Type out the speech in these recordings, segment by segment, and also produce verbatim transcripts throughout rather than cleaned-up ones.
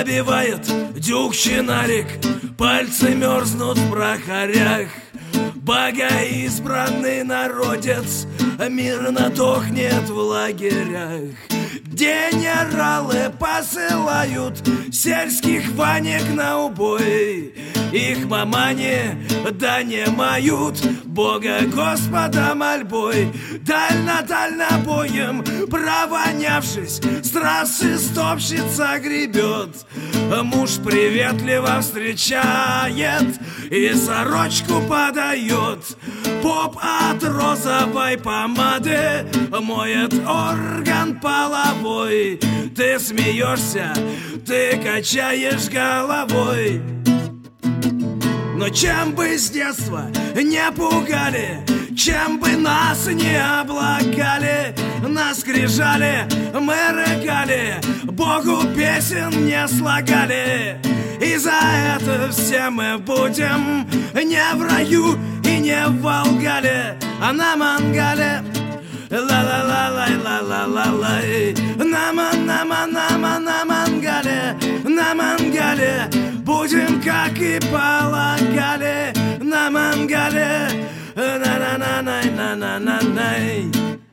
Побивает дюк-чинарик, пальцы мерзнут в прохорях. Богоизбранный народец мирно дохнет в лагерях. Генералы посылают сельских ванек на убой. Их мамани донимают Бога Господа мольбой. Дально-дальнобоем провонявшись, с трассы стопщица гребет. Муж приветливо встречает и сорочку подает. Поп от розовой помады моет орган половой. Ты смеешься, ты качаешь головой. Но чем бы с детства не пугали, чем бы нас не облагали, на скрижали мы рыгали, Богу песен не слагали. И за это все мы будем не в раю и не в Волгале, а на мангале. Ла-ла-ла-лай-ла-ла-ла-лай. Нама-нама-нама на мангале, на мангале будем, как и полагали, на мангале. На-на-на-най-на-на-на-най.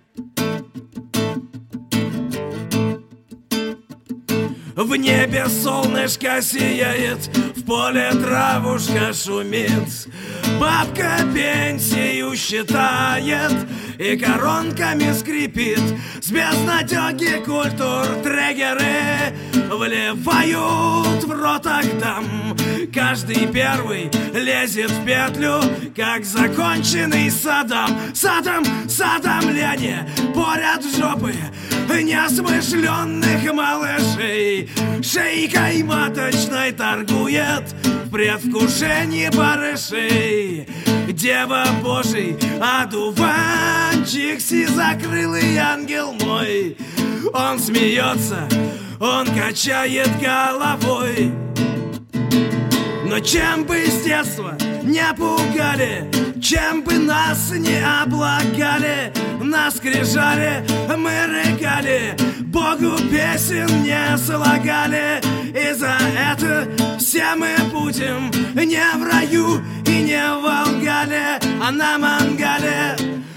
В небе солнышко сияет, в поле травушка шумит. Бабка пенсию считает и коронками скрипит. С безнадёги культур трегеры вливают в ротах дам. Каждый первый лезет в петлю, как законченный Саддам. Саддам, садомление порят в жопы несмышленных малышей. Шейкой маточной торгует в предвкушении барышей. Дева Божий, одуванчик, сизокрылый ангел мой. Он смеется, он качает головой. Но чем бы с детства не пугали, чем бы нас не облагали, на скрижали мы рыгали, Богу песен не слагали. И за это все мы будем не в раю и не в Волгале, а на мангале.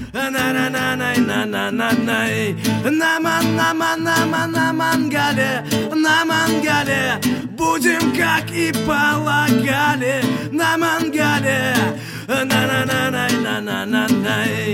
На-на-на-най-на-на-на-най. На-ман-на-ман-на-ман на мангале, на мангале будем, как и полагали, на мангале. На-на-на-най-на-на-на-най.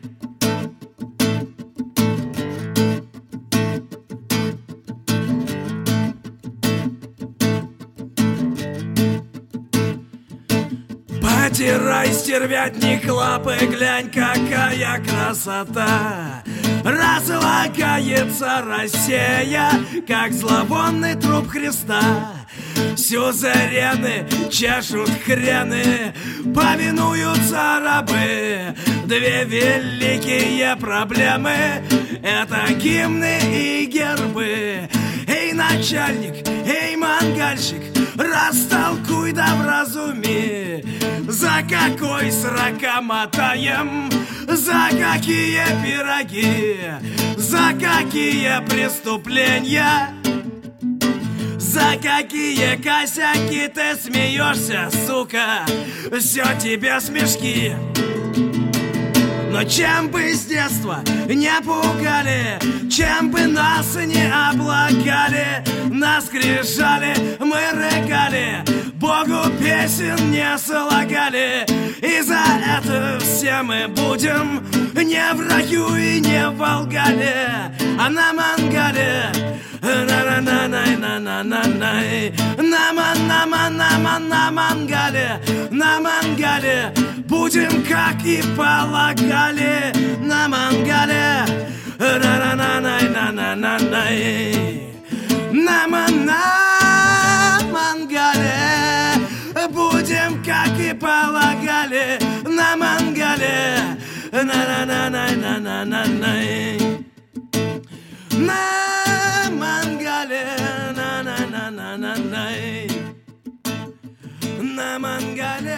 Потирай, стервятник, лапы, глянь, какая красота. Разлагается Россия, как зловонный труп Христа. Сюзерены чешут хрены, повинуются рабы. Две великие проблемы — это гимны и гербы. Эй, начальник, эй, мангальщик, растолкуй да вразуми, за какой срока мотаем, за какие пироги, за какие преступления, за какие косяки ты смеешься, сука, все тебе смешки. Но чем бы с детства не пугали, чем бы нас не облагали, нас кричали, мы рыгали, Богу песен не слагали. И за это все мы будем не в раю и не в Волгале, а на мангале. На-на-на-най-на-на-най. На-ман-на-ман-на-ман на мангале, на мангале будем, как и полагали, на мангале. На-на-на-най-на-на-най. На-ман-на-мангале будем, как и полагали, на мангале. На-на-на-най-на-на-най. На мангале, на-на-на-на-на-най. На мангале,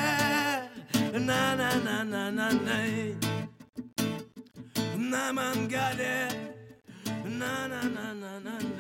на-на-на-на-на-най. На мангале, на-на-на-на-на-най.